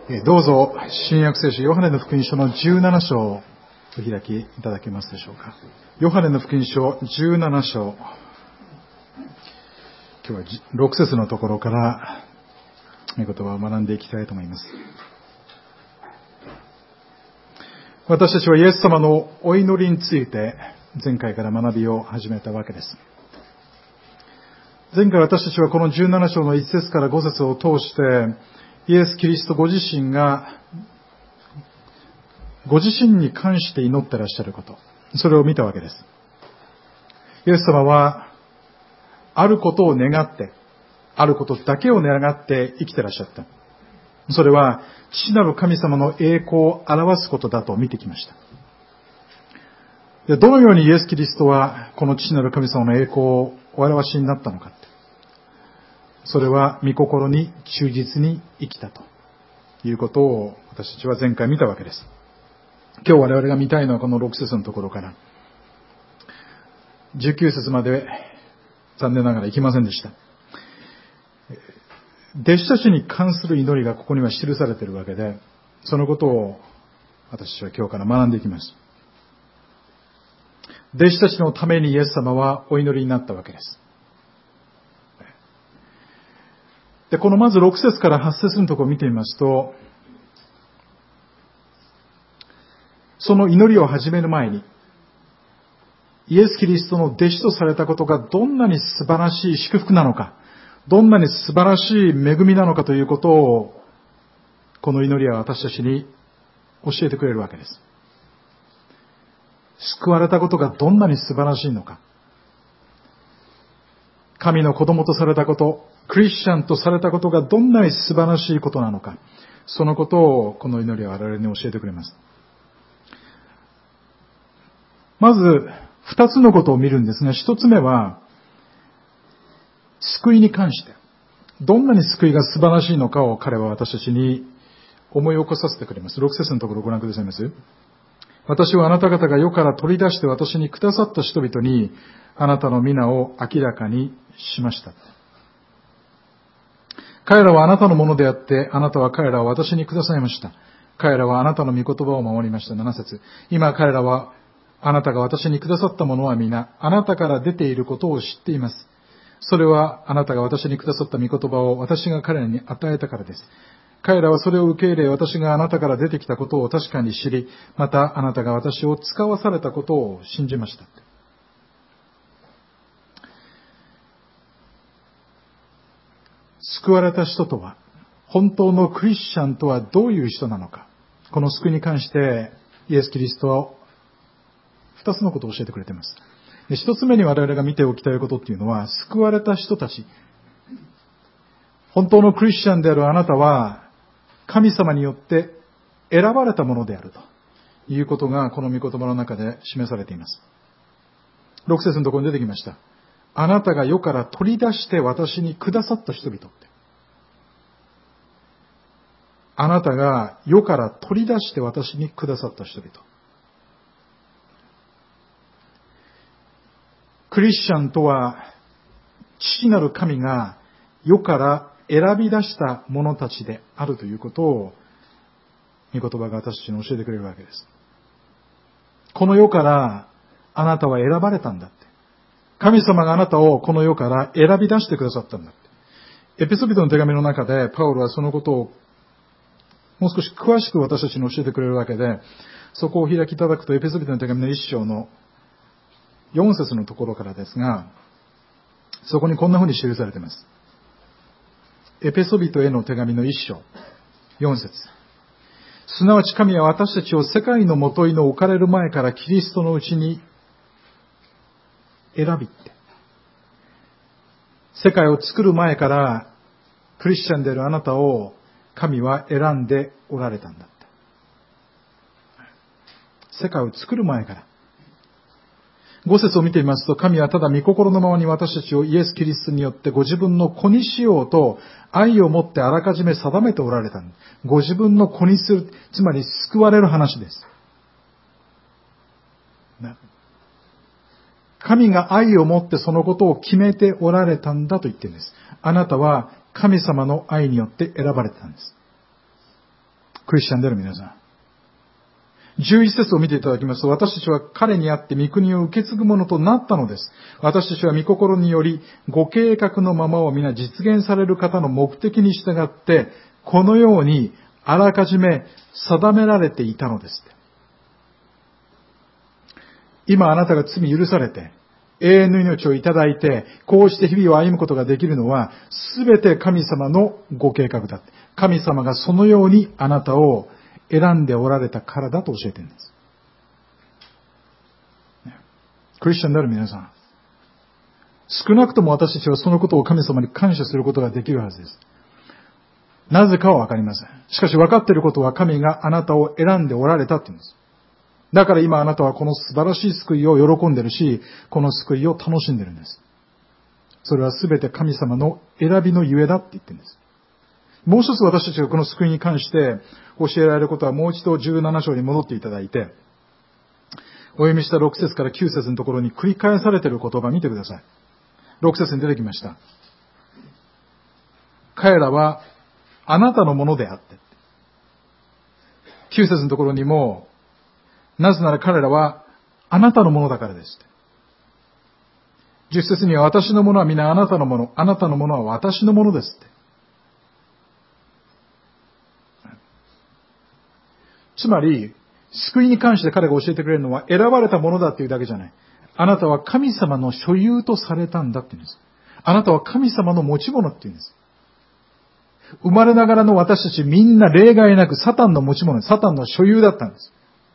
どうぞ新約聖書ヨハネの福音書の17章をお開きいただけますでしょうか。ヨハネの福音書17章、今日は6節のところから御言葉を学んでいきたいと思います。私たちはイエス様のお祈りについて前回から学びを始めたわけです。前回私たちはこの17章の1節から5節を通してイエス・キリストご自身がご自身に関して祈ってらっしゃること、それを見たわけです。イエス様はあることを願って、あることだけを願って生きてらっしゃった。それは父なる神様の栄光を表すことだと見てきました。で、どのようにイエス・キリストはこの父なる神様の栄光をお表しになったのか。それは御心に忠実に生きたということを私たちは前回見たわけです。今日我々が見たいのはこの6節のところから19節まで残念ながらいきませんでした。弟子たちに関する祈りがここには記されているわけで、そのことを私たちは今日から学んでいきます。弟子たちのためにイエス様はお祈りになったわけです。で、このまず6節から8節のところを見てみますと、その祈りを始める前に、イエス・キリストの弟子とされたことがどんなに素晴らしい祝福なのか、どんなに素晴らしい恵みなのかということを、この祈りは私たちに教えてくれるわけです。救われたことがどんなに素晴らしいのか、神の子供とされたこと、クリスチャンとされたことがどんなに素晴らしいことなのか、そのことをこの祈りは我々に教えてくれます。まず2つのことを見るんですが、1つ目は救いに関して、どんなに救いが素晴らしいのかを彼は私たちに思い起こさせてくれます。6節のところをご覧くださいます。私はあなた方が世から取り出して私にくださった人々にあなたの皆を明らかにしました。彼らはあなたのものであって、あなたは彼らを私にくださいました。彼らはあなたの御言葉を守りました。7節。今彼らはあなたが私にくださったものは皆、あなたから出ていることを知っています。それはあなたが私にくださった御言葉を私が彼らに与えたからです。彼らはそれを受け入れ、私があなたから出てきたことを確かに知り、またあなたが私を使わされたことを信じました。救われた人とは、本当のクリスチャンとはどういう人なのか。この救いに関してイエス・キリストは2つのことを教えてくれています。で、1つ目に我々が見ておきたいことっていうのは、救われた人たち、本当のクリスチャンであるあなたは神様によって選ばれたものであるということがこの御言葉の中で示されています。6節のところに出てきました。あなたが世から取り出して私にくださった人々って。あなたが世から取り出して私にくださった人々。クリスチャンとは、父なる神が世から選び出した者たちであるということを、御言葉が私たちに教えてくれるわけです。この世からあなたは選ばれたんだって。神様があなたをこの世から選び出してくださったんだって。エペソビトの手紙の中でパウロはそのことをもう少し詳しく私たちに教えてくれるわけで、そこをお開きいただくとエペソビトの手紙の1章の4節のところからですが、そこにこんなふうに記されています。エペソビトへの手紙の1章4節。すなわち神は私たちを世界のもといの置かれる前からキリストのうちに選びって、世界を作る前からクリスチャンであるあなたを神は選んでおられたんだって。世界を作る前から。5節を見てみますと、神はただ御心のままに私たちをイエス・キリストによってご自分の子にしようと愛を持ってあらかじめ定めておられた。ご自分の子にする、つまり救われる話です。神が愛を持ってそのことを決めておられたんだと言っているんです。あなたは神様の愛によって選ばれたんです。 クリスチャンである皆さん。11節を見ていただきますと、私たちは彼にあって御国を受け継ぐものとなったのです。私たちは御心により、ご計画のままを皆実現される方の目的に従って、このようにあらかじめ定められていたのです。今あなたが罪許されて、永遠の命をいただいて、こうして日々を歩むことができるのは、すべて神様のご計画だ。神様がそのようにあなたを選んでおられたからだと教えているんです。クリスチャンである皆さん、少なくとも私たちはそのことを神様に感謝することができるはずです。なぜかはわかりません。しかし分かっていることは神があなたを選んでおられたって言うんです。だから今あなたはこの素晴らしい救いを喜んでいるし、この救いを楽しんでいるんです。それはすべて神様の選びのゆえだって言ってるんです。もう一つ私たちがこの救いに関して教えられることはもう一度17章に戻っていただいて、お読みした6節から9節のところに繰り返されている言葉を見てください。6節に出てきました。彼らはあなたのものであって。9節のところにも、なぜなら彼らはあなたのものだからです。10節には私のものは皆あなたのもの、あなたのものは私のものですって。つまり、救いに関して彼が教えてくれるのは選ばれたものだっていうだけじゃない。あなたは神様の所有とされたんだって言うんです。あなたは神様の持ち物って言うんです。生まれながらの私たちみんな例外なくサタンの持ち物、サタンの所有だったんです。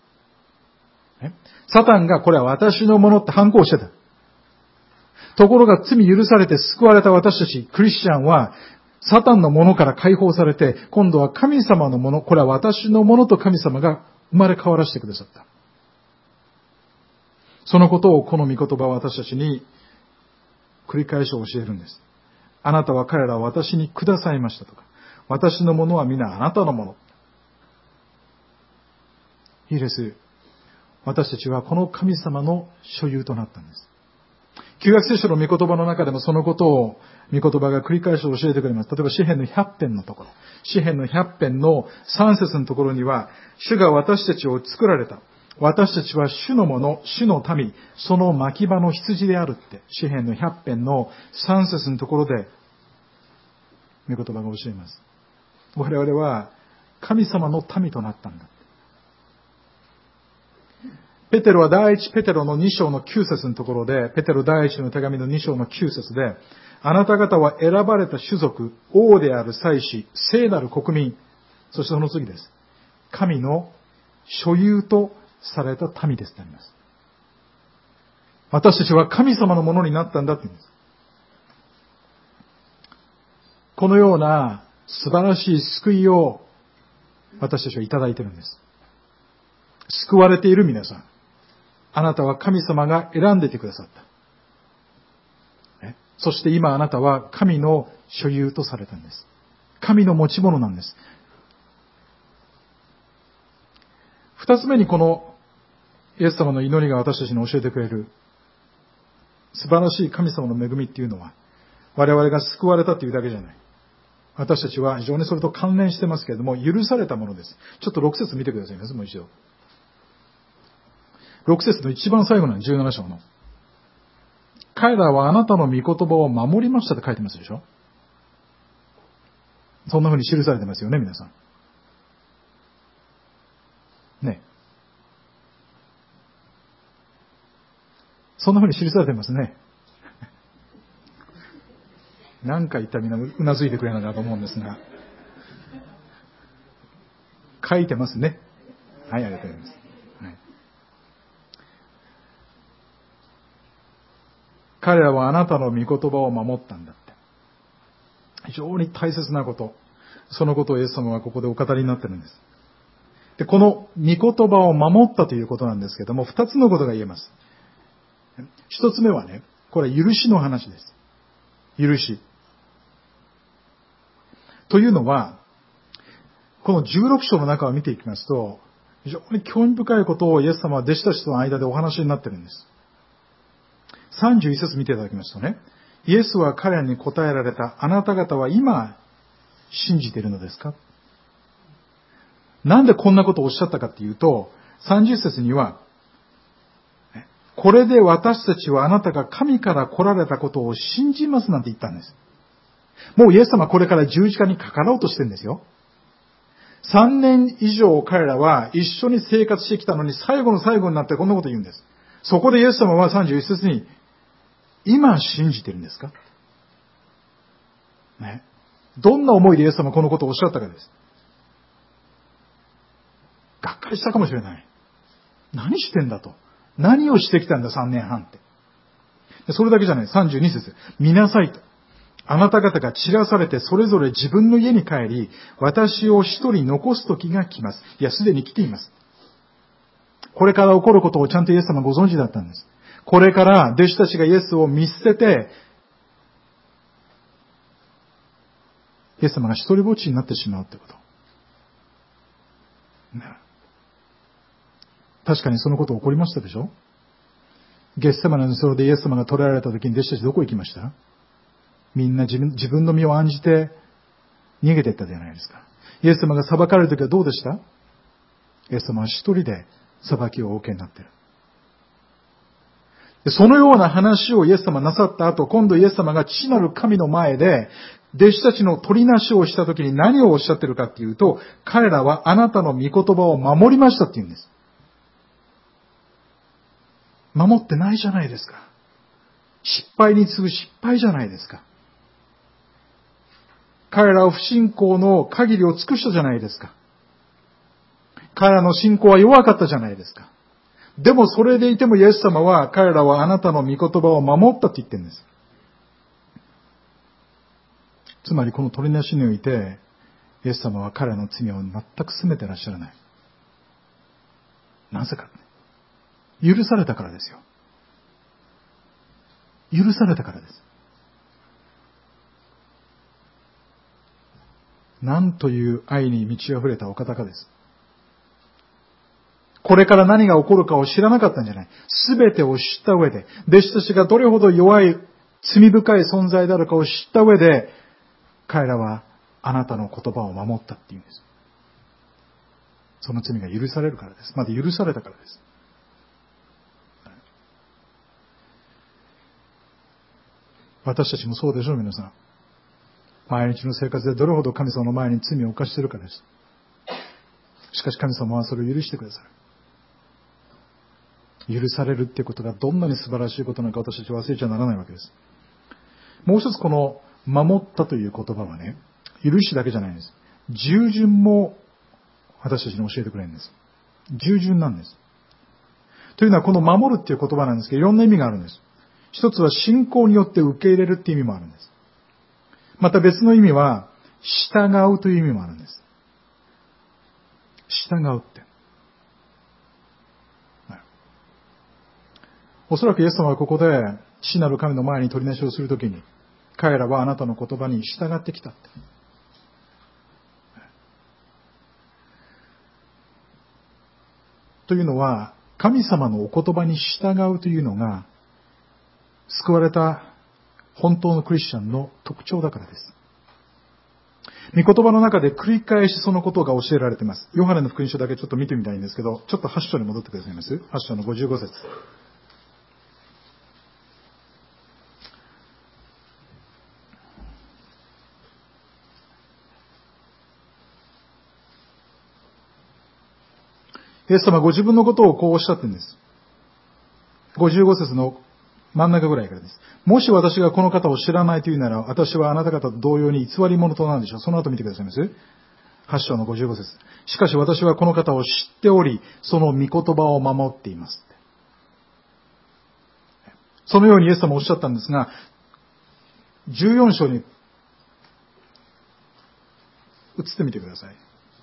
サタンがこれは私のものって反抗してた。ところが罪許されて救われた私たちクリスチャンはサタンのものから解放されて、今度は神様のもの、これは私のものと神様が生まれ変わらせてくださった。そのことをこの御言葉は私たちに繰り返し教えるんです。あなたは彼らを私にくださいましたとか、私のものは皆あなたのもの。いいです。私たちはこの神様の所有となったんです。旧約聖書の御言葉の中でもそのことを御言葉が繰り返し教えてくれます。例えば詩編の100編のところ。詩編の100編の3節のところには、主が私たちを作られた。私たちは主のもの、主の民、その牧場の羊であるって、詩編の100編の3節のところで、御言葉が教えます。我々は神様の民となったんだ。ペテロは第一ペテロの2章の9節のところで、ペテロ第一の手紙の2章の9節で、あなた方は選ばれた種族、王である祭司、聖なる国民、そしてその次です。神の所有とされた民ですとなります。私たちは神様のものになったんだと言うんです。このような素晴らしい救いを私たちはいただいているんです。救われている皆さん。あなたは神様が選んでいてくださった。そして今あなたは神の所有とされたんです。神の持ち物なんです。二つ目にこのイエス様の祈りが私たちに教えてくれる素晴らしい神様の恵みっていうのは、我々が救われたというだけじゃない。私たちは非常にそれと関連してますけれども、許されたものです。ちょっと6節見てくださいます。もう一度。6節の一番最後の17章の。彼らはあなたの御言葉を守りましたって書いてますでしょ。そんな風に記されてますよね、皆さん。ね。そんな風に記されてますね。何回言ったらみんなうなずいてくれるのかと思うんですが。書いてますね。はい、ありがとうございます。はい、彼らはあなたの御言葉を守ったんだって。非常に大切なこと。そのことをイエス様はここでお語りになってるんです。で、この御言葉を守ったということなんですけども、二つのことが言えます。一つ目はね、これは許しの話です。許し。というのは、この16章の中を見ていきますと、非常に興味深いことをイエス様は弟子たちとの間でお話になっているんです。31節見ていただきますとね、イエスは彼らに答えられた。あなた方は今信じているのですか？ なんでこんなことをおっしゃったかっていうと、30節には、これで私たちはあなたが神から来られたことを信じますなんて言ったんです。もうイエス様はこれから十字架にかかろうとしてるんですよ。3年以上彼らは一緒に生活してきたのに最後の最後になってこんなこと言うんです。そこでイエス様は31節に、今信じてるんですか？ね。どんな思いでイエス様はこのことをおっしゃったかです。がっかりしたかもしれない。何してんだと。何をしてきたんだ3年半って。それだけじゃない。32節。見なさいと。あなた方が散らされてそれぞれ自分の家に帰り、私を一人残す時が来ます。いや、すでに来ています。これから起こることをちゃんとイエス様ご存知だったんです。これから弟子たちがイエスを見捨てて、イエス様が一人ぼっちになってしまうってこと。確かにそのこと起こりましたでしょ？ゲッセマネの園でイエス様が捕らえられた時に弟子たちどこ行きました？みんな自分の身を案じて逃げていったじゃないですか。イエス様が裁かれる時はどうでした？イエス様は一人で裁きをお受けになっている。でそのような話をイエス様なさった後、今度イエス様が父なる神の前で弟子たちの取りなしをした時に何をおっしゃってるかっていうと、彼らはあなたの御言葉を守りましたって言うんです。守ってないじゃないですか。失敗に次ぐ失敗じゃないですか。彼らは不信仰の限りを尽くしたじゃないですか。彼らの信仰は弱かったじゃないですか。でもそれでいてもイエス様は彼らはあなたの御言葉を守ったって言ってるんです。つまりこの取りなしにおいてイエス様は彼らの罪を全く責めてらっしゃらない。なぜか。許されたからですよ。許されたからです。なんという愛に満ち溢れたお方かです。これから何が起こるかを知らなかったんじゃない。すべてを知った上で、弟子たちがどれほど弱い、罪深い存在であるかを知った上で、彼らはあなたの言葉を守ったっていうんです。その罪が許されるからです。まだ許されたからです。私たちもそうでしょう、皆さん。毎日の生活でどれほど神様の前に罪を犯しているかです。しかし神様はそれを許してくださる。許されるっていうことがどんなに素晴らしいことなのか私たちは忘れちゃならないわけです。もう一つこの守ったという言葉はね、許しだけじゃないんです。従順も私たちに教えてくれるんです。従順なんです。というのはこの守るっていう言葉なんですけど、いろんな意味があるんです。一つは信仰によって受け入れるっていう意味もあるんです。また別の意味は従うという意味もあるんです。従うって。おそらくイエス様はここで父なる神の前に取りなしをするときに、彼らはあなたの言葉に従ってきたって。というのは、神様のお言葉に従うというのが、救われた本当のクリスチャンの特徴だからです。御言葉の中で繰り返しそのことが教えられています。ヨハネの福音書だけちょっと見てみたいんですけど、ちょっと8章に戻ってくださいます。8章の55節。イエス様はご自分のことをこうおっしゃってるんです。55節の真ん中ぐらいからです。もし私がこの方を知らないというなら、私はあなた方と同様に偽り者となるでしょう。その後見てくださいます。8章の55節。しかし私はこの方を知っており、その御言葉を守っています。そのようにイエス様おっしゃったんですが、14章に移ってみてください。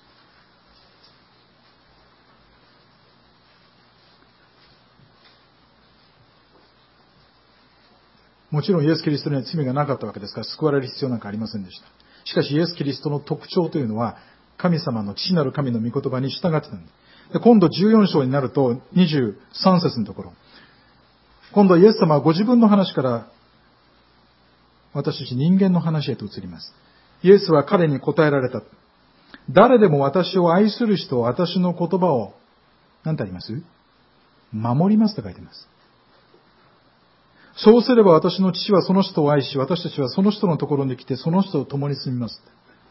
もちろんイエス・キリストには罪がなかったわけですから救われる必要なんかありませんでした。しかしイエス・キリストの特徴というのは神様の父なる神の御言葉に従っていたんです。で今度14章になると23節のところ、今度はイエス様はご自分の話から私たち人間の話へと移ります。イエスは彼に答えられた。 誰でも私を愛する人は私の言葉を、何てあります？守りますと書いています。そうすれば私の父はその人を愛し、私たちはその人のところに来てその人と共に住みます。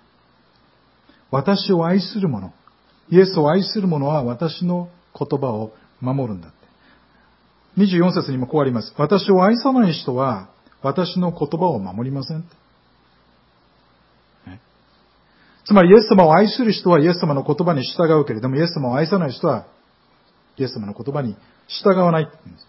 私を愛する者、イエスを愛する者は私の言葉を守るんだって。24節にもこうあります。私を愛さない人は私の言葉を守りません。つまりイエス様を愛する人はイエス様の言葉に従うけれども、イエス様を愛さない人はイエス様の言葉に従わないって言うんです。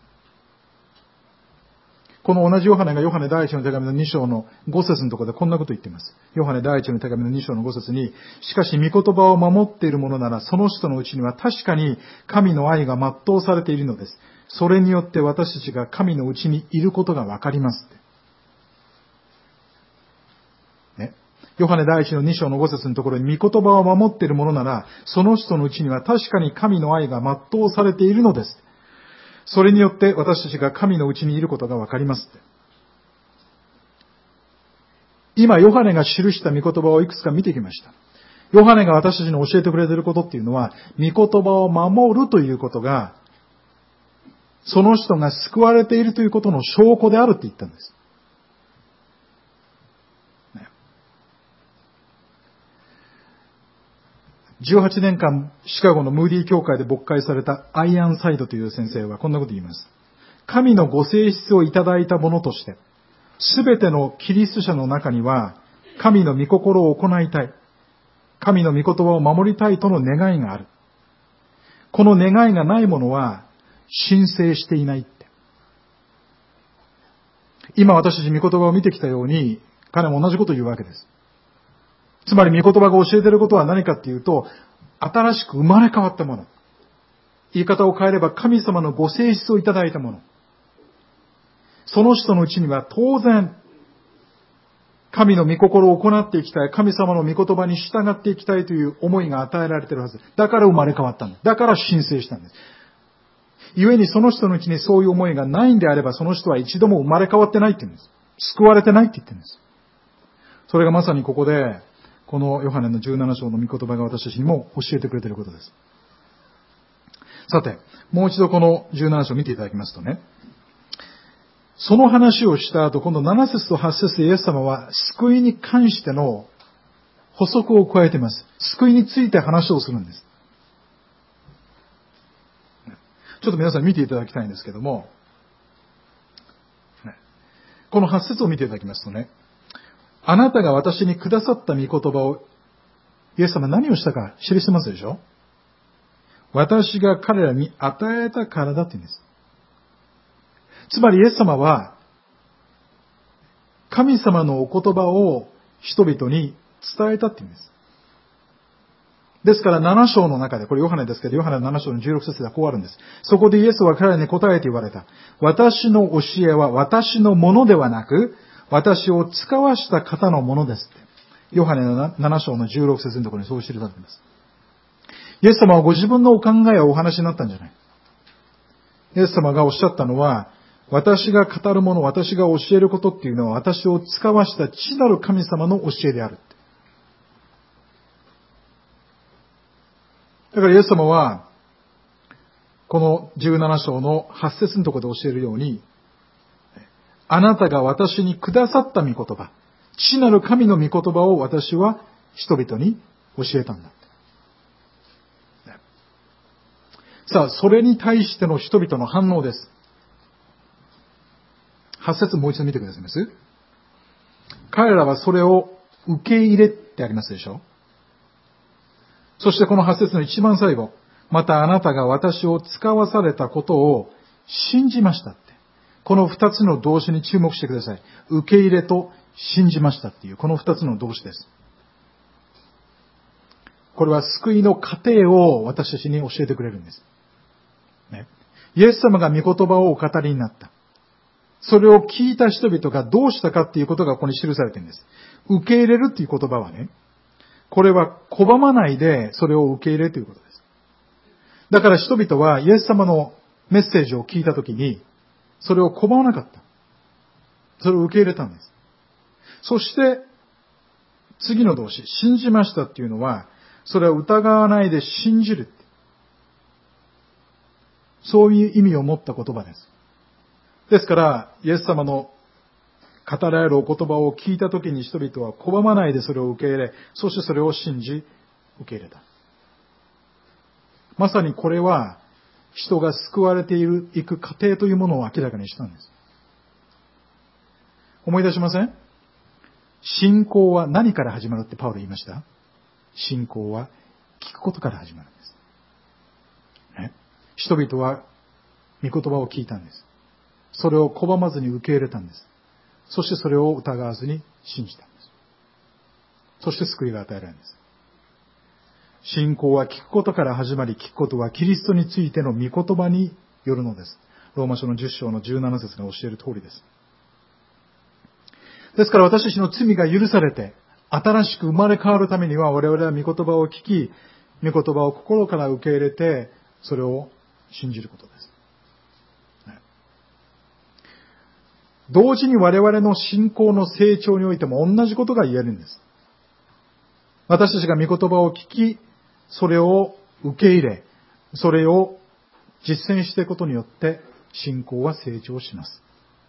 この同じヨハネがヨハネ第一の手紙の2章の5節のところでこんなこと言っています。ヨハネ第一の手紙の2章の5節に、しかし御言葉を守っている者なら、その人のうちには確かに神の愛が全うされているのです。それによって私たちが神のうちにいることがわかりますって。ね。ヨハネ第一の2章の5節のところに、御言葉を守っている者なら、その人のうちには確かに神の愛が全うされているのです。それによって私たちが神のうちにいることがわかりますって。今、ヨハネが記した御言葉をいくつか見てきました。ヨハネが私たちに教えてくれていることっていうのは、御言葉を守るということが、その人が救われているということの証拠であるって言ったんです。18年間シカゴのムーディー教会で牧会されたアイアンサイドという先生はこんなこと言います。神のご性質をいただいたものとして、すべてのキリスト者の中には、神の御心を行いたい。神の御言葉を守りたいとの願いがある。この願いがない者は、申請していないって。今私たち御言葉を見てきたように、彼も同じことを言うわけです。つまり御言葉が教えていることは何かっていうと、新しく生まれ変わったもの。言い方を変えれば神様のご性質をいただいたもの。その人のうちには当然、神の御心を行っていきたい、神様の御言葉に従っていきたいという思いが与えられているはず。だから生まれ変わったんです。だから申請したんです。故にその人のうちにそういう思いがないんであれば、その人は一度も生まれ変わってないって言うんです。救われてないって言ってるんです。それがまさにここで、このヨハネの17章の御言葉が私たちにも教えてくれていることです。さて、もう一度この17章を見ていただきますとね、その話をした後、今度7節と8節でイエス様は救いに関しての補足を加えています。救いについて話をするんです。ちょっと皆さん見ていただきたいんですけども、この8節を見ていただきますとね、あなたが私にくださった御言葉を、イエス様何をしたか記してますでしょ？私が彼らに与えたからだって言うんです。つまりイエス様は、神様のお言葉を人々に伝えたって言うんです。ですから7章の中で、これヨハネですけど、ヨハネ7章の16節ではこうあるんです。そこでイエスは彼らに答えて言われた。私の教えは私のものではなく、私を使わした方のものです。ヨハネの7章の16節のところにそう記されています。イエス様はご自分のお考えをお話になったんじゃない。イエス様がおっしゃったのは、私が語るもの、私が教えることっていうのは私を使わした父なる神様の教えである。だからイエス様は、この17章の8節のところで教えるように、あなたが私にくださった御言葉、父なる神の御言葉を私は人々に教えたんだ。さあ、それに対しての人々の反応です。8節もう一度見てくださいます。彼らはそれを受け入れってありますでしょ。そしてこの8節の一番最後、またあなたが私を使わされたことを信じましたって。この2つの動詞に注目してください。受け入れと信じましたっていうこの2つの動詞です。これは救いの過程を私たちに教えてくれるんです。ね、イエス様が御言葉をお語りになった。それを聞いた人々がどうしたかっていうことがここに記されているんです。受け入れるっていう言葉はね、これは拒まないでそれを受け入れるということです。だから人々はイエス様のメッセージを聞いたときに、それを拒まなかった。それを受け入れたんです。そして、次の動詞、信じましたっていうのは、 それは疑わないで信じる。そういう意味を持った言葉です。ですから、イエス様の語られるお言葉を聞いたときに人々は拒まないでそれを受け入れ、そしてそれを信じ、受け入れた。まさにこれは、人が救われていく過程というものを明らかにしたんです。思い出しません？信仰は何から始まるってパウロ言いました？信仰は聞くことから始まるんです。ね、人々は御言葉を聞いたんです。それを拒まずに受け入れたんです。そしてそれを疑わずに信じたんです。そして救いが与えられるんです。信仰は聞くことから始まり、聞くことはキリストについての御言葉によるのです。ローマ書の10章の17節が教える通りです。ですから私たちの罪が許されて、新しく生まれ変わるためには我々は御言葉を聞き、御言葉を心から受け入れて、それを信じることです。同時に我々の信仰の成長においても同じことが言えるんです。私たちが御言葉を聞き、それを受け入れ、それを実践していくことによって信仰は成長します。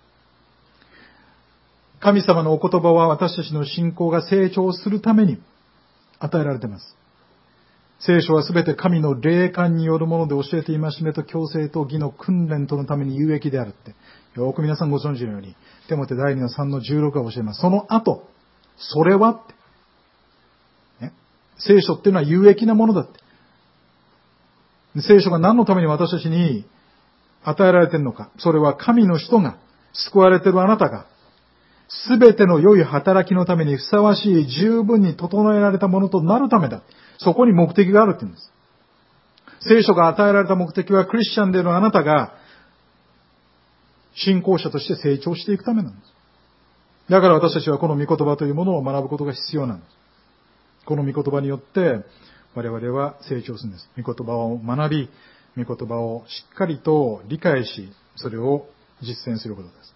神様のお言葉は私たちの信仰が成長するために与えられています。聖書はすべて神の霊感によるもので教えて戒めと矯正と義の訓練とのために有益であるって。よく皆さんご存知のように、テモテ第2の3の16が教えます。その後、それはって、ね。聖書っていうのは有益なものだって。聖書が何のために私たちに与えられているのか。それは神の人が、救われているあなたが、すべての良い働きのためにふさわしい十分に整えられたものとなるためだ。そこに目的があるって言うんです。聖書が与えられた目的はクリスチャンでのあなたが信仰者として成長していくためなんです。だから私たちはこの御言葉というものを学ぶことが必要なんです。この御言葉によって我々は成長するんです。御言葉を学び、御言葉をしっかりと理解し、それを実践することです。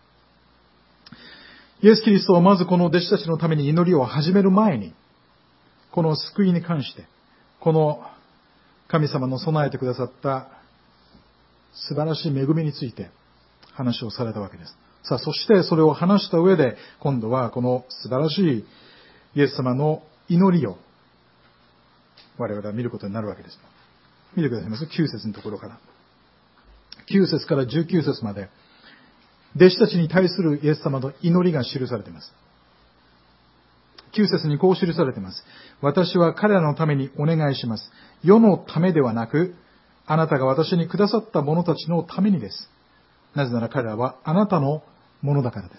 イエス・キリストはまずこの弟子たちのために祈りを始める前に、この救いに関して、この神様の備えてくださった素晴らしい恵みについて話をされたわけです。さあ、そしてそれを話した上で、今度はこの素晴らしいイエス様の祈りを我々は見ることになるわけです。見てくださいます？ 9 節のところから。9節から19節まで、弟子たちに対するイエス様の祈りが記されています。9節にこう記されています。私は彼らのためにお願いします。世のためではなく、あなたが私にくださった者たちのためにです。なぜなら彼らはあなたのものだからです。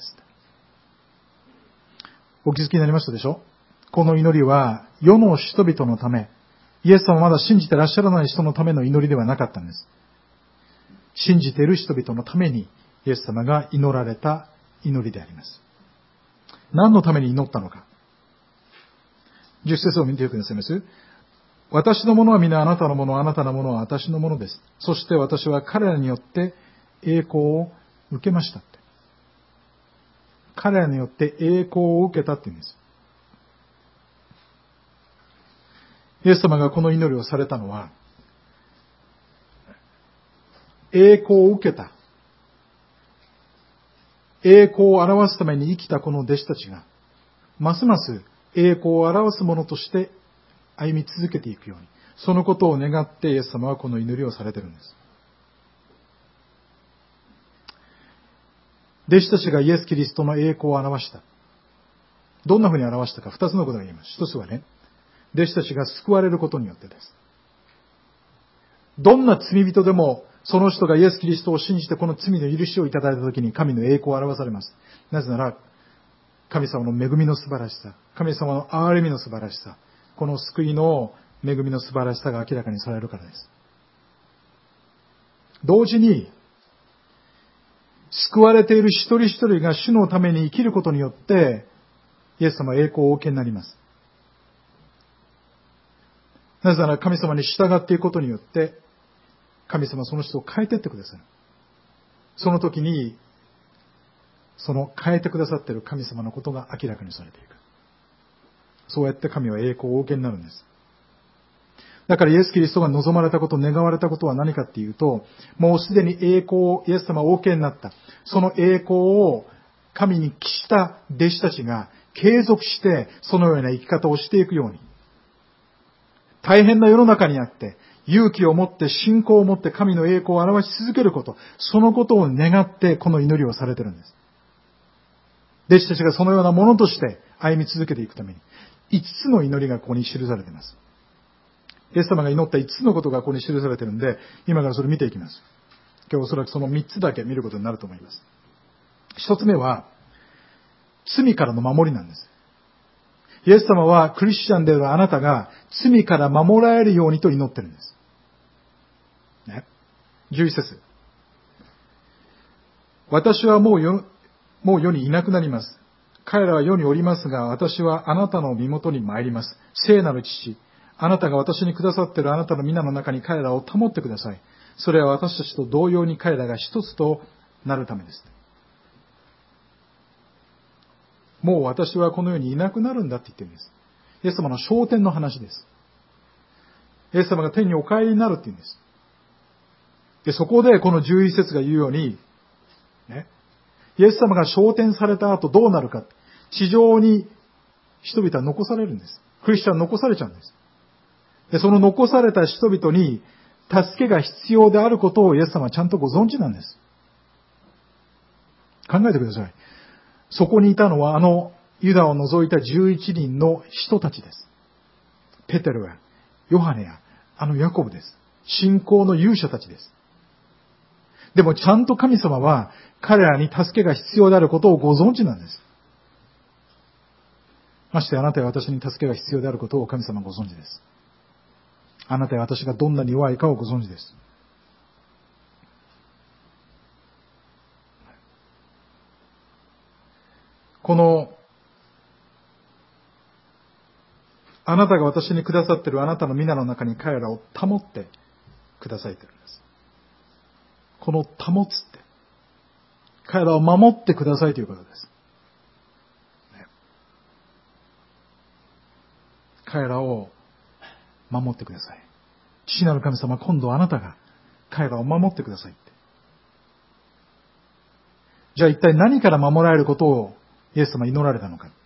お気づきになりましたでしょ？この祈りは世の人々のため、イエス様をまだ信じてらっしゃらない人のための祈りではなかったんです。信じている人々のためにイエス様が祈られた祈りであります。何のために祈ったのか。10節を見てくださいます。私のものは皆あなたのもの、あなたのものは私のものです。そして私は彼らによって栄光を受けましたって。彼らによって栄光を受けたって言うんです。イエス様がこの祈りをされたのは、栄光を受けた。栄光を表すために生きたこの弟子たちが、ますます栄光を表すものとして歩み続けていくように、そのことを願ってイエス様はこの祈りをされているんです。弟子たちがイエス・キリストの栄光を表した。どんなふうに表したか、二つのことが言えます。一つはね、弟子たちが救われることによってです。どんな罪人でも、その人がイエス・キリストを信じてこの罪の許しをいただいたときに神の栄光を表されます。なぜなら、神様の恵みの素晴らしさ、神様の憐れみの素晴らしさ、この救いの恵みの素晴らしさが明らかにされるからです。同時に、救われている一人一人が主のために生きることによって、イエス様は栄光をお受けになります。なぜなら神様に従っていくことによって、神様はその人を変えていってくださる。その時に、その変えてくださっている神様のことが明らかにされていく。そうやって神は栄光をお受けになるんです。 だからイエス・キリストが望まれたこと、願われたことは何かっていうと、もうすでに栄光をイエス様はお受けになった。その栄光を神に帰した弟子たちが継続してそのような生き方をしていくように。大変な世の中にあって、勇気を持って信仰を持って神の栄光を表し続けること、そのことを願ってこの祈りをされているんです。弟子たちがそのようなものとして歩み続けていくために、5つの祈りがここに記されています。イエス様が祈った5つのことがここに記されているので、今からそれを見ていきます。今日おそらくその3つだけ見ることになると思います。1つ目は、罪からの守りなんです。イエス様はクリスチャンであるあなたが罪から守られるようにと祈っているんです。ね。11節。私はもう世にいなくなります。彼らは世におりますが、私はあなたの身元に参ります。聖なる父、あなたが私にくださっているあなたの皆の中に彼らを保ってください。それは私たちと同様に彼らが一つとなるためです。もう私はこの世にいなくなるんだって言ってるんです。イエス様の昇天の話です。イエス様が天にお帰りになるって言うんです。で、そこでこの11節が言うように、ね、イエス様が昇天された後どうなるか。地上に人々は残されるんです。クリスチャンは残されちゃうんです。で、その残された人々に助けが必要であることをイエス様はちゃんとご存知なんです。考えてください。そこにいたのはユダを除いた11人の人たちです。ペテロやヨハネやヤコブです。信仰の勇者たちです。でもちゃんと神様は彼らに助けが必要であることをご存知なんです。ましてあなたや私に助けが必要であることを神様はご存知です。あなたや私がどんなに弱いかをご存知です。このあなたが私にくださっているあなたの皆の中に彼らを保ってくださいというんです。この保つって、彼らを守ってくださいということです。彼らを守ってください。父なる神様、今度あなたが彼らを守ってくださいって。じゃあ一体何から守られることをイエス様は祈られたのか。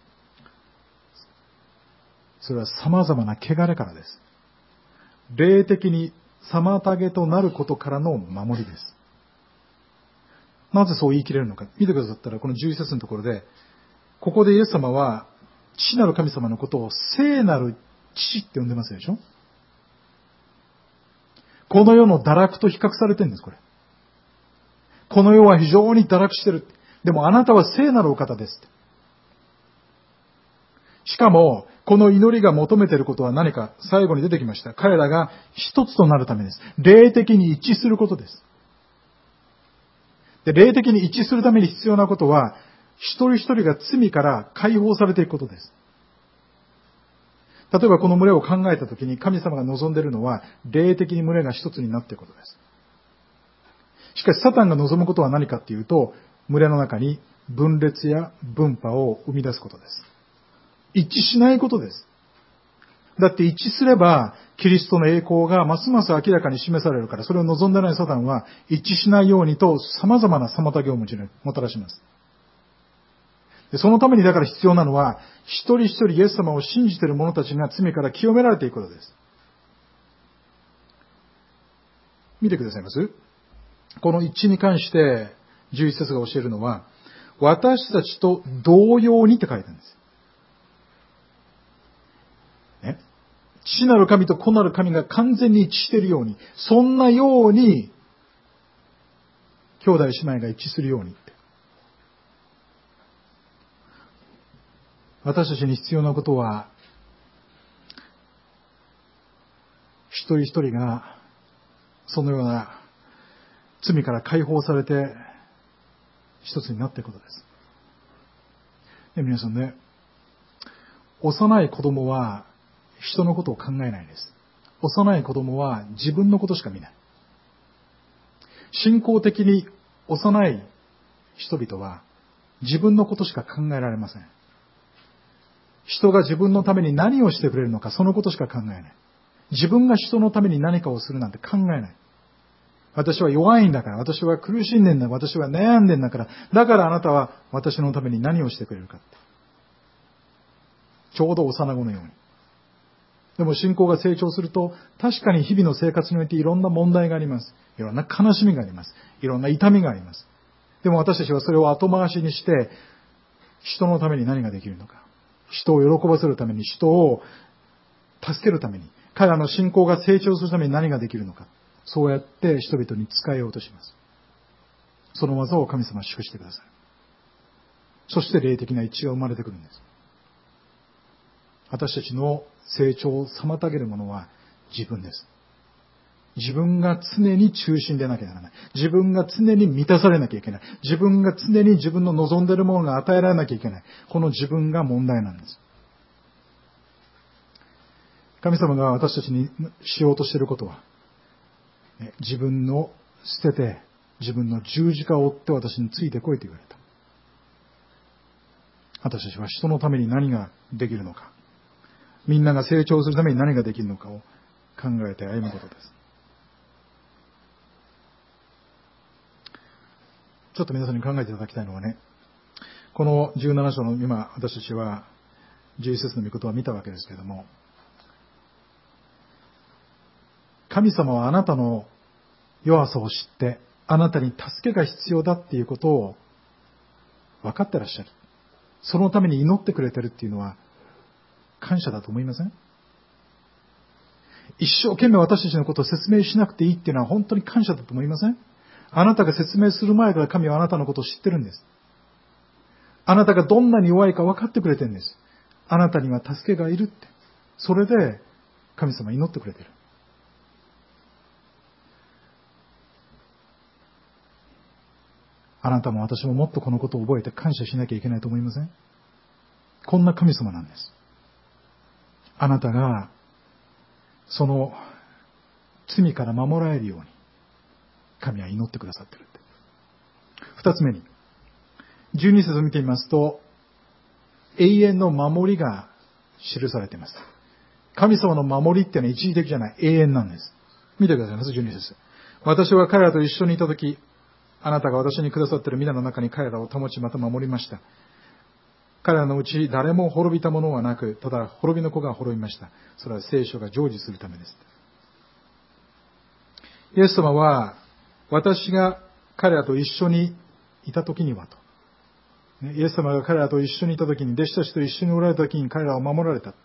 それは様々な汚れからです。霊的に妨げとなることからの守りです。なぜそう言い切れるのか。見てくださったらこの11節のところで、ここでイエス様は父なる神様のことを聖なる父って呼んでますでしょ。この世の堕落と比較されてるんです、これ。この世は非常に堕落してる。でもあなたは聖なるお方です。しかも、この祈りが求めていることは何か、最後に出てきました。彼らが一つとなるためです。霊的に一致することです。で、霊的に一致するために必要なことは、一人一人が罪から解放されていくことです。例えばこの群れを考えたときに神様が望んでいるのは、霊的に群れが一つになっていることです。しかしサタンが望むことは何かっていうと、群れの中に分裂や分派を生み出すことです。一致しないことです。だって一致すれば、キリストの栄光がますます明らかに示されるから、それを望んでないサタンは一致しないようにと様々な妨げをもたらします。でそのためにだから必要なのは、一人一人イエス様を信じている者たちが罪から清められていくことです。見てくださいます？この一致に関して11節が教えるのは、私たちと同様にって書いてあるんです。ね。父なる神と子なる神が完全に一致しているように、そんなように、兄弟姉妹が一致するようにって。私たちに必要なことは、一人一人が、そのような罪から解放されて、一つになっていくことです。で皆さんね、幼い子供は人のことを考えないです。幼い子供は自分のことしか見ない。信仰的に幼い人々は自分のことしか考えられません。人が自分のために何をしてくれるのか、そのことしか考えない。 自分が人のために何かをするなんて考えない。私は弱いんだから、私は苦しんでんだ、私は悩んでんだから、だからあなたは私のために何をしてくれるかって。ちょうど幼子のように。でも信仰が成長すると、確かに日々の生活においていろんな問題があります。いろんな悲しみがあります。いろんな痛みがあります。でも私たちはそれを後回しにして、人のために何ができるのか。人を喜ばせるために、人を助けるために、彼らの信仰が成長するために何ができるのか。そうやって人々に使えようとします。その技を神様は祝してください。そして霊的な一致が生まれてくるんです。私たちの成長を妨げるものは自分です。自分が常に中心でなきゃならない。自分が常に満たされなきゃいけない。自分が常に自分の望んでいるものが与えられなきゃいけない。この自分が問題なんです。神様が私たちにしようとしていることは、自分を捨てて、自分の十字架を追って私についてこいと言われた。私たちは人のために何ができるのか、みんなが成長するために何ができるのかを考えて歩むことです。ちょっと皆さんに考えていただきたいのはね、この17章の今私たちは11節の御言葉を見たわけですけれども、神様はあなたの弱さを知って、あなたに助けが必要だっていうことを分かってらっしゃる。そのために祈ってくれてるっていうのは感謝だと思いません？一生懸命私たちのことを説明しなくていいっていうのは本当に感謝だと思いません？あなたが説明する前から神はあなたのことを知ってるんです。あなたがどんなに弱いか分かってくれてるんです。あなたには助けがいるって。それで神様は祈ってくれてる。あなたも私ももっとこのことを覚えて感謝しなきゃいけないと思いません？こんな神様なんです。あなたがその罪から守られるように神は祈ってくださっているって。二つ目に、12節を見てみますと、永遠の守りが記されています。神様の守りっていうのは一時的じゃない、永遠なんです。見てくださいます、12節。私は彼らと一緒にいたとき、あなたが私にくださっている皆の中に彼らを保ちまた守りました。彼らのうち誰も滅びたものはなく、ただ滅びの子が滅びました。それは聖書が成就するためです。イエス様は、私が彼らと一緒にいたときにはと。イエス様が彼らと一緒にいたときに、弟子たちと一緒におられたときに彼らを守られたって。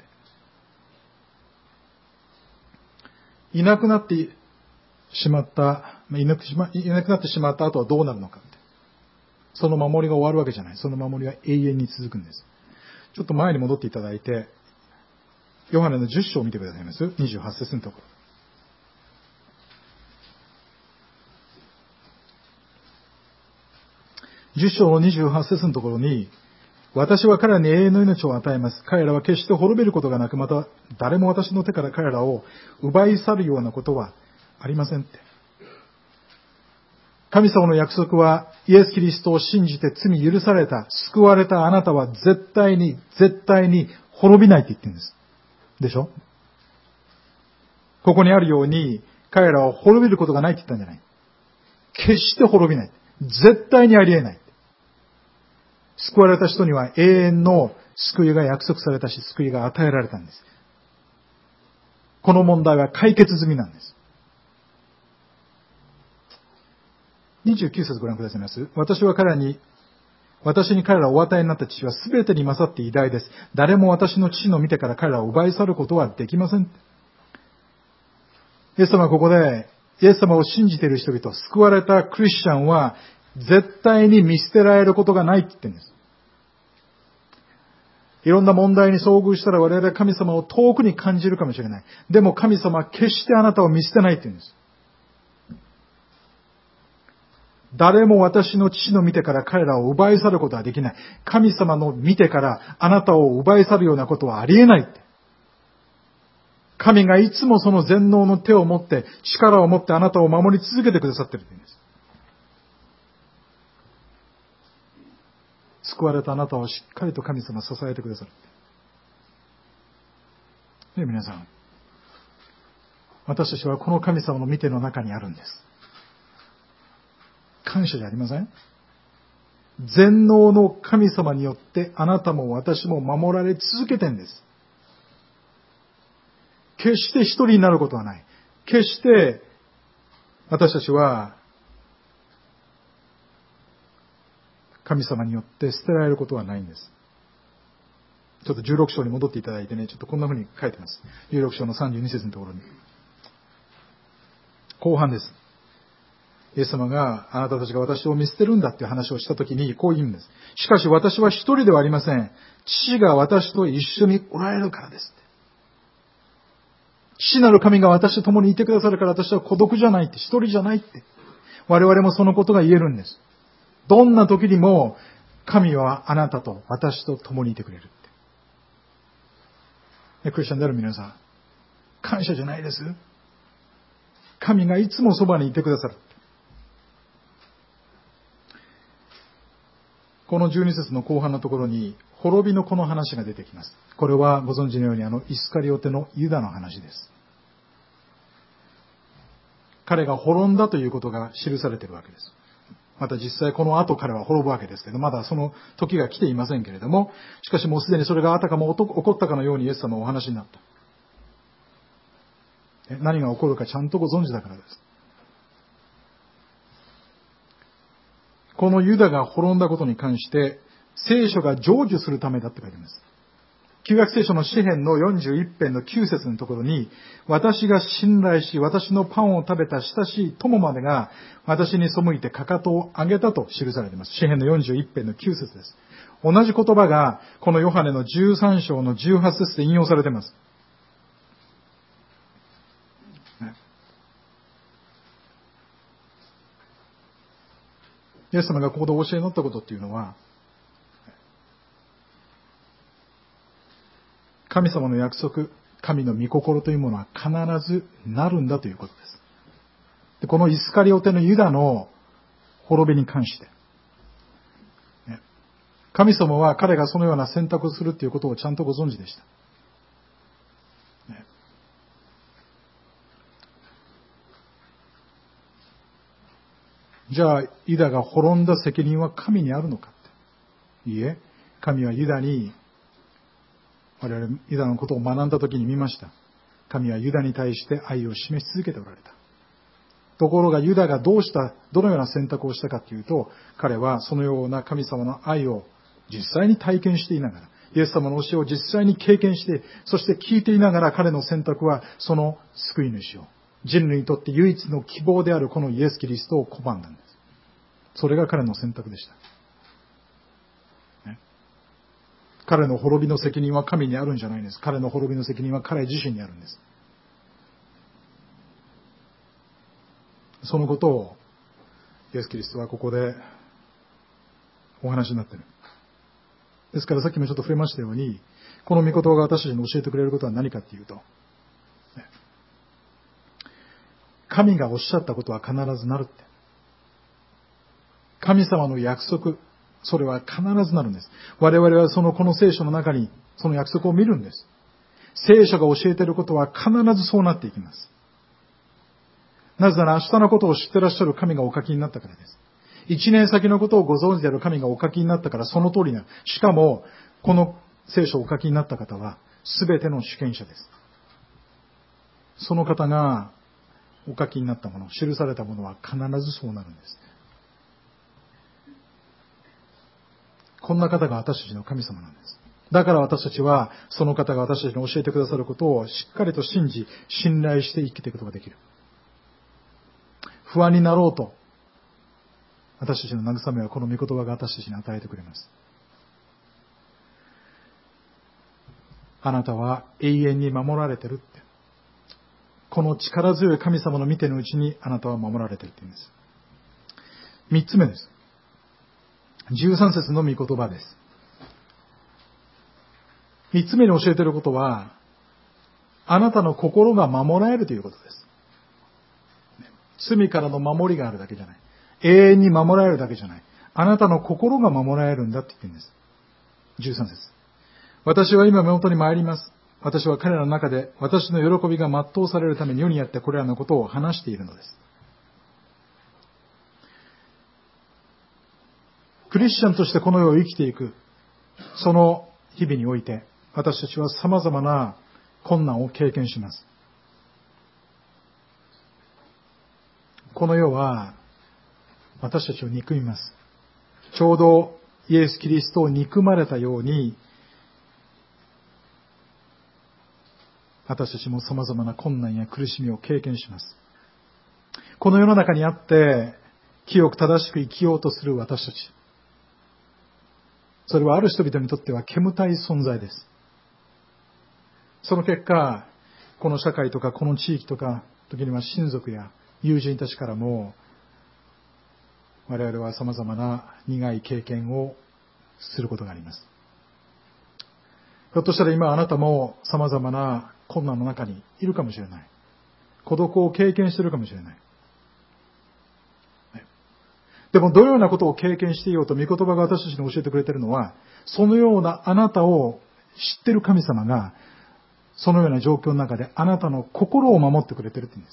いなくなってしまった後はどうなるのかって。その守りが終わるわけじゃない。その守りは永遠に続くんです。ちょっと前に戻っていただいて、ヨハネの10章を見てくださいます。28節のところ。10章の28節のところに、私は彼らに永遠の命を与えます。彼らは決して滅びることがなく、また誰も私の手から彼らを奪い去るようなことはありませんって。神様の約束は、イエス・キリストを信じて罪許された、救われたあなたは絶対に滅びないって言ってるんです。でしょ？ここにあるように、彼らは滅びることがないって言ったんじゃない。決して滅びない。絶対にありえない。救われた人には永遠の救いが約束されたし、救いが与えられたんです。この問題は解決済みなんです。29節ご覧くださいます。私に彼らをお与えになった父は全てに勝って偉大です。誰も私の父の見てから彼らを奪い去ることはできません。イエス様はここで、イエス様を信じている人々、救われたクリスチャンは絶対に見捨てられることがないって言ってるんです。いろんな問題に遭遇したら我々は神様を遠くに感じるかもしれない。でも神様は決してあなたを見捨てないって言うんです。誰も私の父の見てから彼らを奪い去ることはできない。神様の見てからあなたを奪い去るようなことはありえないって。神がいつもその全能の手を持って、力を持ってあなたを守り続けてくださっているんです。救われたあなたをしっかりと神様支えてくださる。ね、皆さん。 私たちはこの神様の御手の中にあるんです。感謝じゃありません？全能の神様によってあなたも私も守られ続けてんです。決して一人になることはない。決して私たちは神様によって捨てられることはないんです。ちょっと16章に戻っていただいてね、ちょっとこんな風に書いてます。16章の32節のところに。後半です。イエス様があなたたちが私を見捨てるんだっていう話をしたときにこう言うんです。しかし私は一人ではありません。父が私と一緒におられるからですって。父なる神が私と共にいてくださるから私は孤独じゃないって、一人じゃないって。我々もそのことが言えるんです。どんな時にも神はあなたと私と共にいてくれるって。クリスチャンである皆さん、感謝じゃないです。神がいつもそばにいてくださる。この12節の後半のところに滅びの子の話が出てきます。これはご存知のようにイスカリオテのユダの話です。彼が滅んだということが記されているわけです。また実際この後彼は滅ぶわけですけど、まだその時が来ていませんけれども、しかしもうすでにそれがあたかも起こったかのようにイエス様はお話になった。何が起こるかちゃんとご存知だからです。このユダが滅んだことに関して聖書が成就するためだって書いてあります。旧約聖書の詩編の41編の9節のところに、私が信頼し、私のパンを食べた親しい友までが私に背いてかかとを上げたと記されています。詩編の41編の9節です。同じ言葉がこのヨハネの13章の18節で引用されています。イエス様がここで教えになったことっていうのは、神様の約束、神の御心というものは必ずなるんだということです。で、このイスカリオテのユダの滅びに関して、神様は彼がそのような選択をするということをちゃんとご存知でした。じゃあ、ユダが滅んだ責任は神にあるのかって。いいえ、神はユダに、我々ユダのことを学んだ時に見ました。神はユダに対して愛を示し続けておられた。ところがユダがどのような選択をしたかというと、彼はそのような神様の愛を実際に体験していながら、イエス様の教えを実際に経験して、そして聞いていながら彼の選択はその救い主を、人類にとって唯一の希望であるこのイエス・キリストを拒んだんです。それが彼の選択でした。彼の滅びの責任は神にあるんじゃないんです。彼の滅びの責任は彼自身にあるんです。そのことをイエス・キリストはここでお話になっている。ですからさっきもちょっと触れましたように、この御言葉が私たちに教えてくれることは何かっていうと、神がおっしゃったことは必ずなるって。神様の約束、それは必ずなるんです。我々はこの聖書の中にその約束を見るんです。聖書が教えていることは必ずそうなっていきます。なぜなら明日のことを知ってらっしゃる神がお書きになったからです。一年先のことをご存知である神がお書きになったからその通りなる。しかも、この聖書をお書きになった方は全ての主権者です。その方がお書きになったもの、記されたものは必ずそうなるんです。こんな方が私たちの神様なんです。だから私たちはその方が私たちに教えてくださることをしっかりと信じ、信頼して生きていくことができる。不安になろうと、私たちの慰めはこの御言葉が私たちに与えてくれます。あなたは永遠に守られてるって。この力強い神様の御手のうちにあなたは守られてるって言うんです。三つ目です。13節の御言葉です。三つ目に教えていることは、あなたの心が守られるということです。罪からの守りがあるだけじゃない。永遠に守られるだけじゃない。あなたの心が守られるんだって言ってるんです。13節。私は今目元に参ります。 私は彼らの中で私の喜びが全うされるために世にあってこれらのことを話しているのです。クリスチャンとしてこの世を生きていく、その日々において、私たちは様々な困難を経験します。この世は私たちを憎みます。ちょうどイエス・キリストを憎まれたように、私たちも様々な困難や苦しみを経験します。この世の中にあって、清く正しく生きようとする私たち。それはある人々にとっては煙たい存在です。その結果、この社会とかこの地域とか、時には親族や友人たちからも、我々は様々な苦い経験をすることがあります。ひょっとしたら今あなたも様々な困難の中にいるかもしれない。孤独を経験しているかもしれない。でもどのようなことを経験していようと御言葉が私たちに教えてくれているのは、そのようなあなたを知っている神様が、そのような状況の中であなたの心を守ってくれているというんです。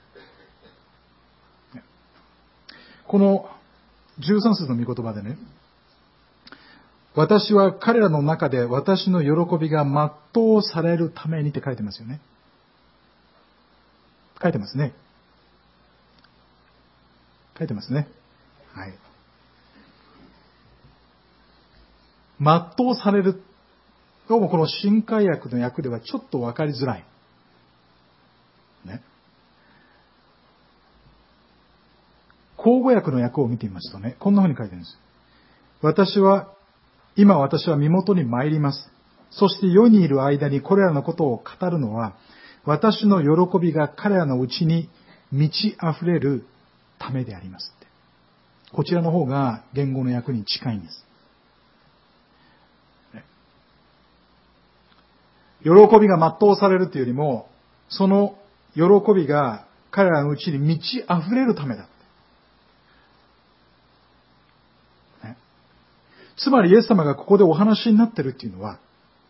この13節の御言葉でね、私は彼らの中で私の喜びが全うされるためにって書いてますよね。書いてますね。書いてますね。はい。全うされる。どうもこの新海訳の訳ではちょっとわかりづらい。ね。口語訳の訳を見てみますとね、こんな風に書いてるんです。今私は身元に参ります。そして世にいる間にこれらのことを語るのは、私の喜びが彼らのうちに満ち溢れるためでありますって。こちらの方が言語の訳に近いんです。喜びが全うされるというよりも、その喜びが彼らのうちに満ち溢れるためだ。つまりイエス様がここでお話になっているっていうのは、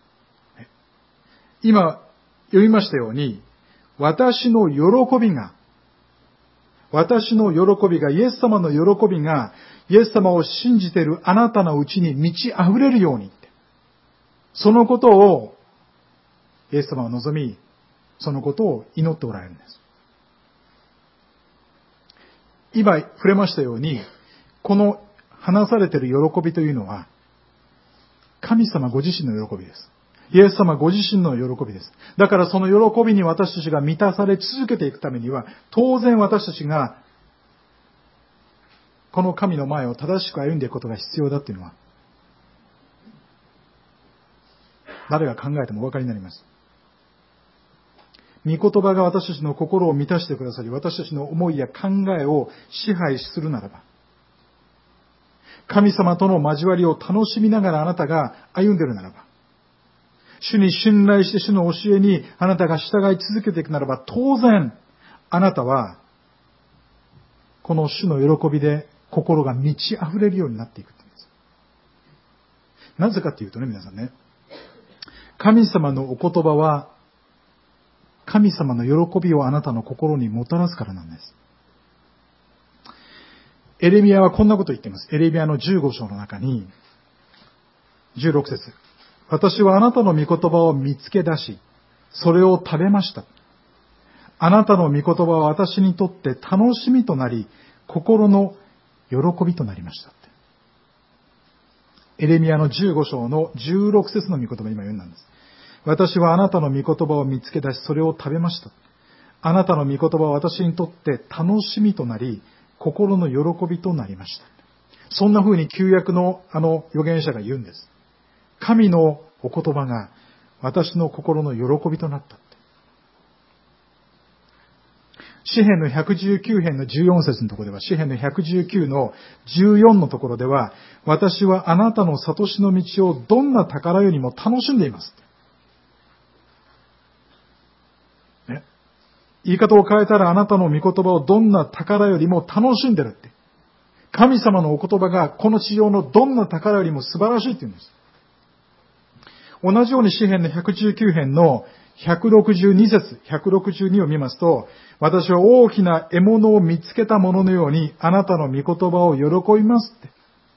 今読みましたように、私の喜びが、イエス様の喜びが、イエス様を信じているあなたのうちに満ち溢れるようにって。そのことを、イエス様は望み、そのことを祈っておられるんです。今触れましたように、この話されている喜びというのは、神様ご自身の喜びです。イエス様ご自身の喜びです。だからその喜びに私たちが満たされ続けていくためには、当然私たちが、この神の前を正しく歩んでいくことが必要だっていうのは、誰が考えてもお分かりになります。御言葉が私たちの心を満たしてくださり、私たちの思いや考えを支配するならば、神様との交わりを楽しみながらあなたが歩んでいるならば、主に信頼して主の教えにあなたが従い続けていくならば、当然あなたはこの主の喜びで心が満ち溢れるようになっていくんです。なぜかというとね、皆さんね、神様のお言葉は神様の喜びをあなたの心にもたらすからなんです。エレミヤはこんなことを言っています。エレミヤの15章の中に、16節。私はあなたの御言葉を見つけ出し、それを食べました。あなたの御言葉は私にとって楽しみとなり、心の喜びとなりました。エレミヤの15章の16節の御言葉を今読んだんです。私はあなたの御言葉を見つけ出し、それを食べました。あなたの御言葉は私にとって楽しみとなり、心の喜びとなりました。そんな風に旧約の預言者が言うんです。神のお言葉が私の心の喜びとなった。詩編の119編の14節のところでは、詩編の119の14のところでは、私はあなたの悟しの道をどんな宝よりも楽しんでいます。ね、言い方を変えたらあなたの御言葉をどんな宝よりも楽しんでるって。神様のお言葉がこの地上のどんな宝よりも素晴らしいって言うんです。 同じように詩編の119編の162節、162を見ますと、私は大きな獲物を見つけたもののように、あなたの御言葉を喜びますって。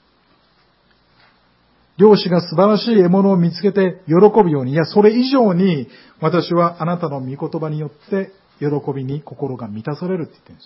漁師が素晴らしい獲物を見つけて喜ぶように、いや、それ以上に、私はあなたの御言葉によって、喜びに心が満たされるって言ってるんです。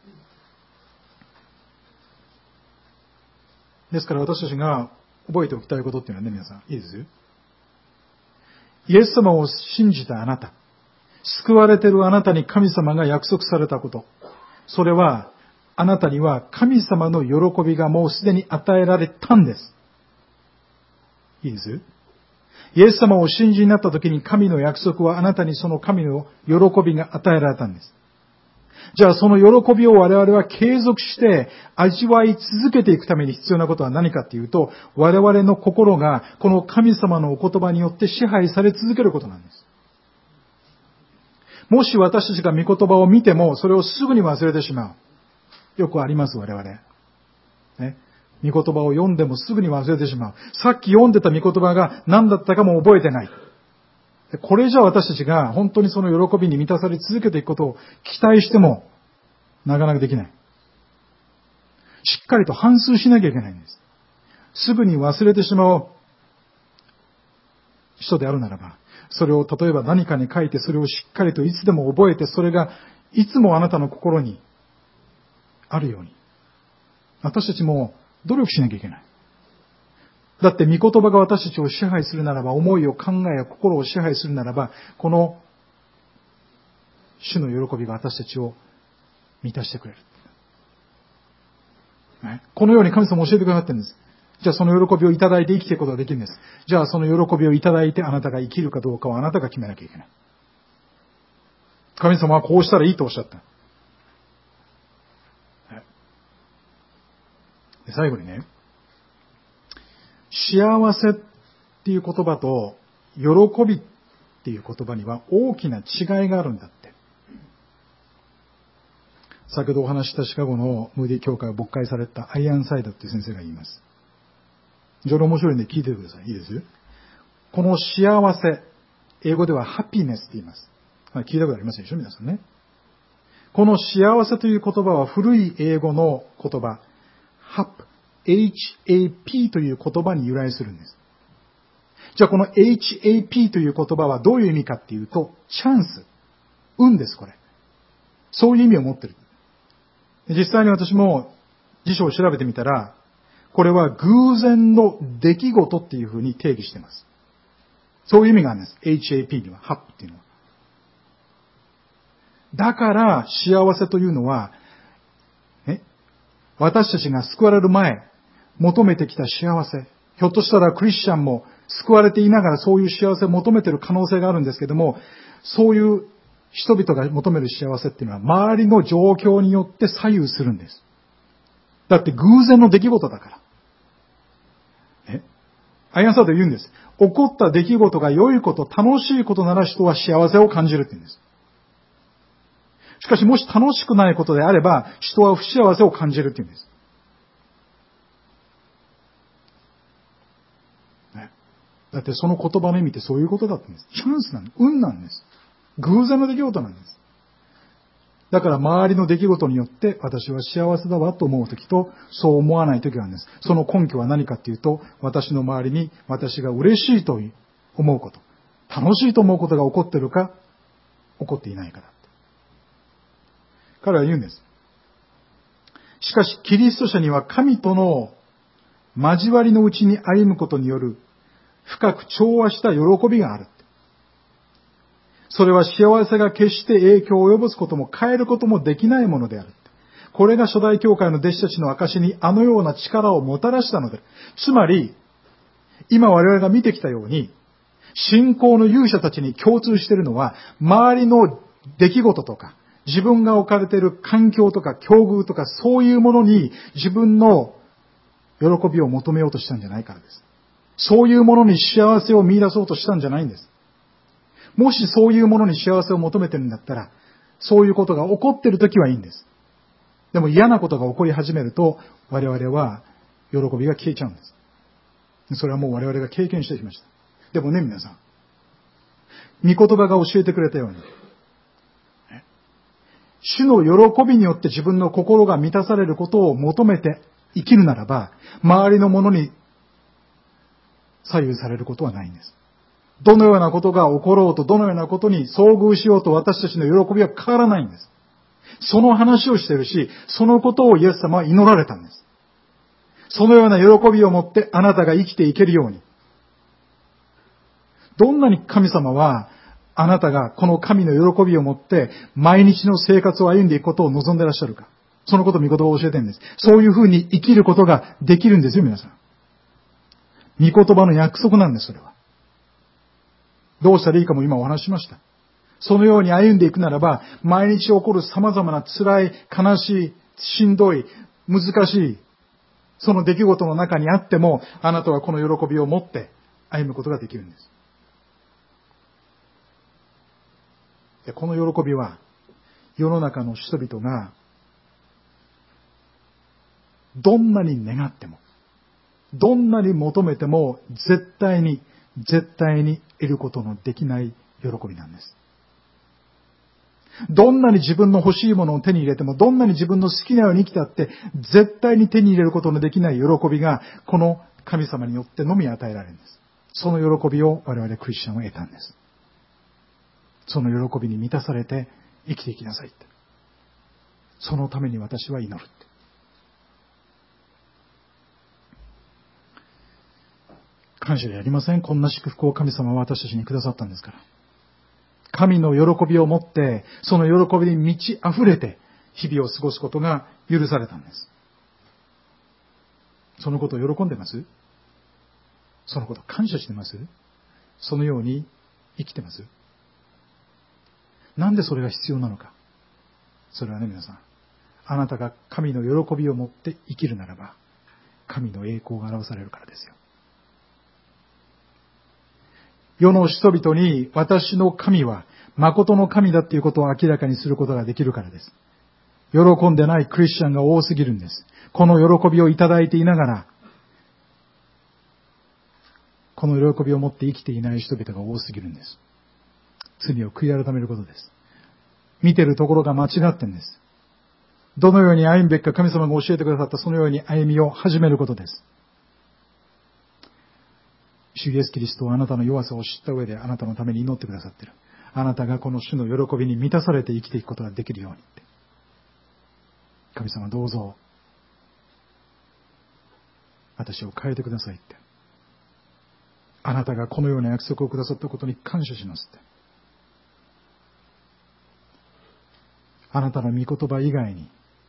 ですから私たちが覚えておきたいことっていうのはね、皆さん、いいですよ。イエス様を信じたあなた、救われているあなたに神様が約束されたこと、それは、あなたには神様の喜びがもうすでに与えられたんです。いいですよ。イエス様を信じになった時に神の約束はあなたにその神の喜びが与えられたんです。じゃあその喜びを我々は継続して味わい続けていくために必要なことは何かっていうと、我々の心がこの神様のお言葉によって支配され続けることなんです。もし私たちが御言葉を見てもそれをすぐに忘れてしまう。よくあります、我々。ね。御言葉を読んでもすぐに忘れてしまう。さっき読んでた御言葉が何だったかも覚えてない。これじゃ私たちが本当にその喜びに満たされ続けていくことを期待してもなかなかできない。しっかりと反芻しなきゃいけないんです。すぐに忘れてしまう人であるならば、それを例えば何かに書いてそれをしっかりといつでも覚えて、それがいつもあなたの心にあるように。私たちも努力しなきゃいけない。だって御言葉が私たちを支配するならば、思いを考えや心を支配するならば、この主の喜びが私たちを満たしてくれる。ね、このように神様教えてくださってるんです。じゃあその喜びをいただいて生きていくことができるんです。じゃあその喜びをいただいてあなたが生きるかどうかはあなたが決めなきゃいけない。神様はこうしたらいいとおっしゃった。で最後にね、幸せっていう言葉と喜びっていう言葉には大きな違いがあるんだって。先ほどお話ししたシカゴのムーディ教会を勃会されたアイアンサイドっていう先生が言います。非常に面白いんで聞いてください。いいですよ。この幸せ、英語ではハピネスって言います。聞いたことありますでしょ、皆さんね。この幸せという言葉は古い英語の言葉、HAP という言葉に由来するんです。じゃあこの HAP という言葉はどういう意味かっていうと、チャンス、運です、これ。そういう意味を持ってる。実際に私も辞書を調べてみたら、これは偶然の出来事っていうふうに定義しています。そういう意味があるんです。HAP には、ハップっていうのは。だから幸せというのは、私たちが救われる前、求めてきた幸せ。ひょっとしたらクリスチャンも救われていながらそういう幸せを求めている可能性があるんですけども、そういう人々が求める幸せっていうのは周りの状況によって左右するんです。だって偶然の出来事だから。アイアンサード言うんです。起こった出来事が良いこと、楽しいことなら人は幸せを感じるって言うんです。しかしもし楽しくないことであれば、人は不幸せを感じるって言うんです。だってその言葉の意味ってそういうことだったんです。チャンスなんです。運なんです。偶然の出来事なんです。だから周りの出来事によって私は幸せだわと思うときとそう思わないときがあるんです。その根拠は何かっていうと、私の周りに私が嬉しいと思うこと、楽しいと思うことが起こっているか、起こっていないかだって。彼は言うんです。しかしキリスト者には神との交わりのうちに歩むことによる深く調和した喜びがある。それは幸せが決して影響を及ぼすことも変えることもできないものである。これが初代教会の弟子たちの証にあのような力をもたらしたので、つまり、今我々が見てきたように、信仰の勇者たちに共通しているのは、周りの出来事とか、自分が置かれている環境とか境遇とか、そういうものに自分の喜びを求めようとしたんじゃないからです。そういうものに幸せを見出そうとしたんじゃないんです。もしそういうものに幸せを求めてるんだったら、そういうことが起こっているときはいいんです。でも嫌なことが起こり始めると、我々は喜びが消えちゃうんです。それはもう我々が経験してきました。 でもね、皆さん、御言葉が教えてくれたように、主の喜びによって自分の心が満たされることを求めて生きるならば、周りのものに左右されることはないんです。どのようなことが起ころうと、どのようなことに遭遇しようと、私たちの喜びは変わらないんです。その話をしているし、そのことをイエス様は祈られたんです。そのような喜びを持ってあなたが生きていけるように。どんなに神様はあなたがこの神の喜びを持って毎日の生活を歩んでいくことを望んでいらっしゃるか。そのことを御言葉を教えてるんです。そういうふうに生きることができるんですよ、皆さん。御言葉の約束なんです、それは。どうしたらいいかも今お話ししました。そのように歩んでいくならば、毎日起こる様々な辛い、悲しい、しんどい、難しい、その出来事の中にあっても、あなたはこの喜びを持って歩むことができるんです。で、この喜びは、世の中の人々が、どんなに願っても、どんなに求めても、絶対に得ることのできない喜びなんです。どんなに自分の欲しいものを手に入れても、どんなに自分の好きなように生きたって、絶対に手に入れることのできない喜びが、この神様によってのみ与えられるんです。その喜びを我々クリスチャンは得たんです。その喜びに満たされて生きていきなさいって。そのために私は祈るって。感謝でありません？こんな祝福を神様は私たちにくださったんですから。神の喜びを持って、その喜びに満ち溢れて、日々を過ごすことが許されたんです。そのことを喜んでます？そのことを感謝してます？そのように生きてます？なんでそれが必要なのか。それはね、皆さん。あなたが神の喜びを持って生きるならば、神の栄光が表されるからですよ。世の人々に私の神は誠の神だということを明らかにすることができるからです。喜んでないクリスチャンが多すぎるんです。この喜びをいただいていながら、この喜びを持って生きていない人々が多すぎるんです。罪を悔い改めることです。見てるところが間違ってんです。どのように歩むべきか神様が教えてくださったそのように歩みを始めることです。主イエスキリストはあなたの弱さを知った上であなたのために祈ってくださっている。あなたがこの主の喜びに満たされて生きていくことができるようにって。神様どうぞ私を変えてくださいって。あなたがこのような約束をくださったことに感謝しますって。あなたの御言葉以外に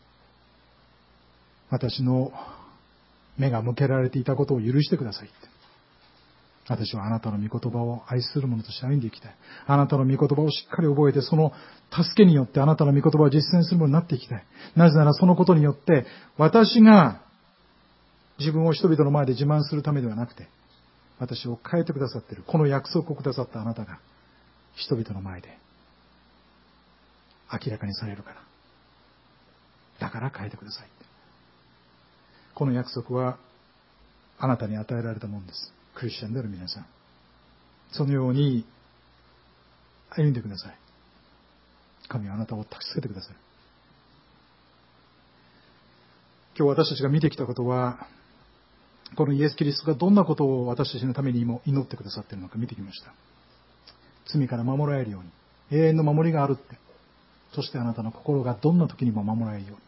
私の目が向けられていたことを許してくださいって。私はあなたの御言葉を愛する者として歩んでいきたい。あなたの御言葉をしっかり覚えて、その助けによってあなたの御言葉を実践する者になっていきたい。なぜならそのことによって、私が自分を人々の前で自慢するためではなくて、私を変えてくださっている、この約束をくださったあなたが、人々の前で明らかにされるから。だから変えてください。この約束は、あなたに与えられたものです。クリスチャンである皆さん。そのように歩んでください。神はあなたを助けてください。今日私たちが見てきたことは、このイエス・キリストがどんなことを私たちのためにも祈ってくださっているのか見てきました。罪から守られるように、永遠の守りがあるって。そしてあなたの心がどんな時にも守られるようにって。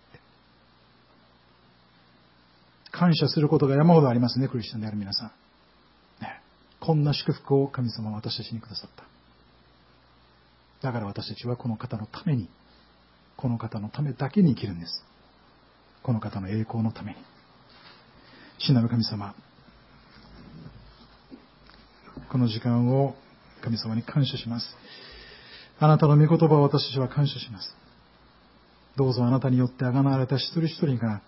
感謝することが山ほどありますね、クリスチャンである皆さん。こんな祝福を神様は私たちにくださった。だから私たちはこの方のために、この方のためだけに生きるんです。この方の栄光のために。主なる神様、この時間を神様に感謝します。あなたの御言葉を私たちは感謝します。どうぞあなたによって贖われた一人一人が、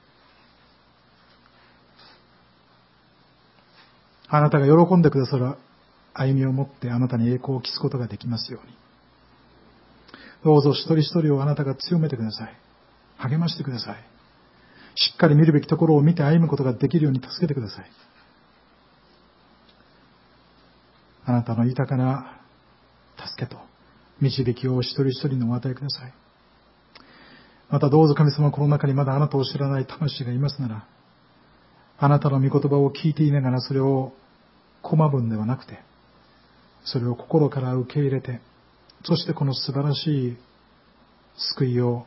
あなたが喜んでくださる歩みを持ってあなたに栄光を期すことができますように。どうぞ一人一人をあなたが強めてください。励ましてください。しっかり見るべきところを見て歩むことができるように助けてください。 あなたの豊かな助けと導きを一人一人のお与えください。またどうぞ神様、この中にまだあなたを知らない魂がいますなら、あなたの御言葉を聞いていながらそれを拒むんではなくて、それを心から受け入れて、そしてこの素晴らしい救いを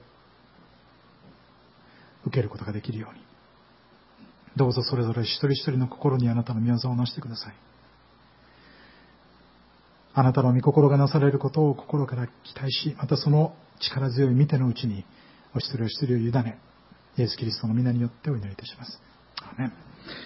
受けることができるように、どうぞそれぞれ一人一人の心にあなたの御業をなしてください。あなたの御心がなされることを心から期待し、またその力強い見てのうちにお一人お一人を委ね、イエス・キリストの皆によってお祈りいたします。アーメン。